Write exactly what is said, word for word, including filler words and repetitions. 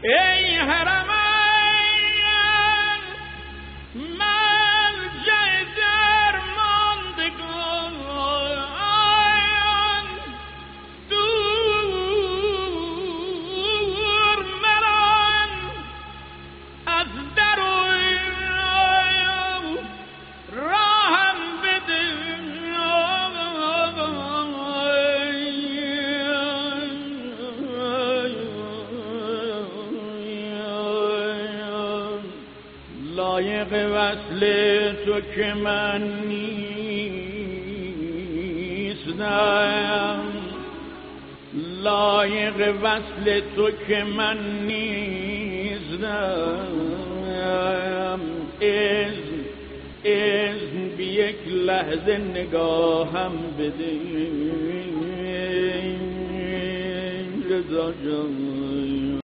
ای حرمین ملجأ درماندگان، دور مران از در و راهم بده. لایق وصل تو که من نیستم، لایق وصل تو که من نیستم. اذن اذن بی یک لحظه نگاهم بده رضا جان.